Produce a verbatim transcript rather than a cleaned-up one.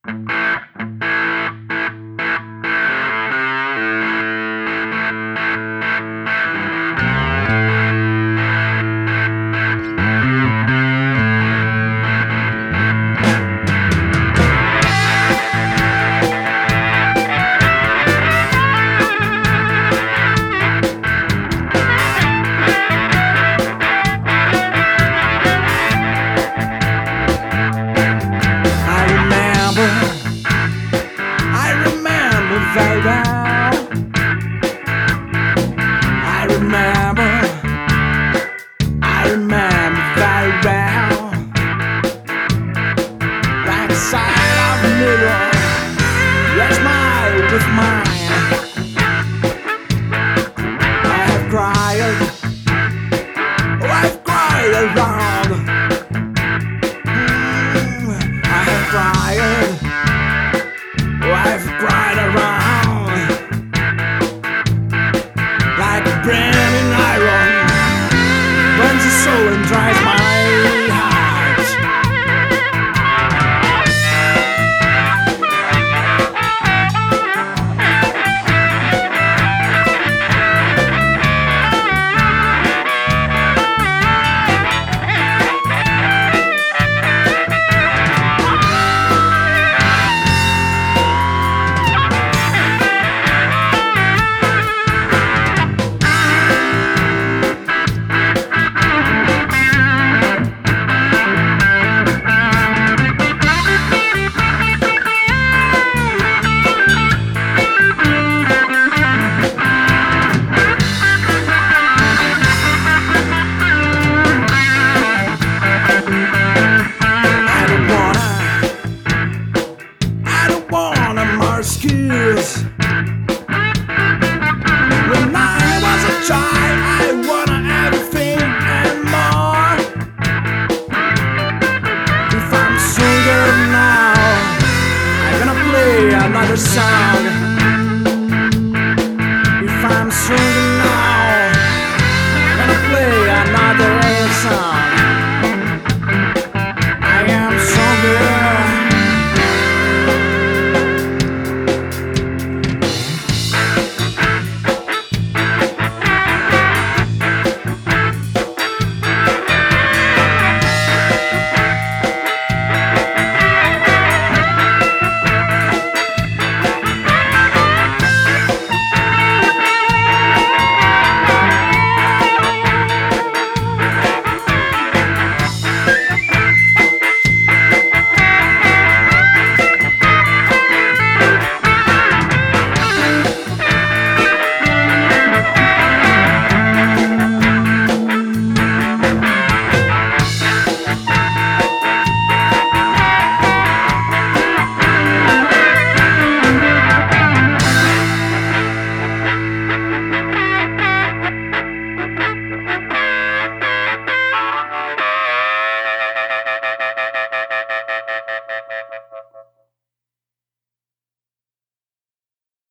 Very well. I remember, I remember very well. Like the side of a mirror, your smile with mine. I have cried, oh I've cried around. Mm, I have cried, oh I've cried around. Burning iron burns the soul and dries my excuse. When I was a child, I wanted everything and more. If I'm single now, I'm gonna play another song.